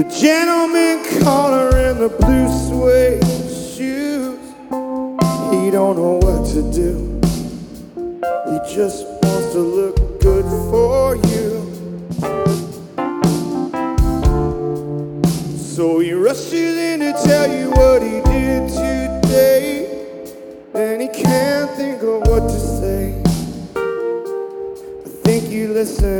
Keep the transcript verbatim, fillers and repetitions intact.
Gentleman collar and the blue suede shoes. He don't know what to do. He just wants to look good for you. So he rushes in to tell you what he did today, and he can't think of what to say. I think you listen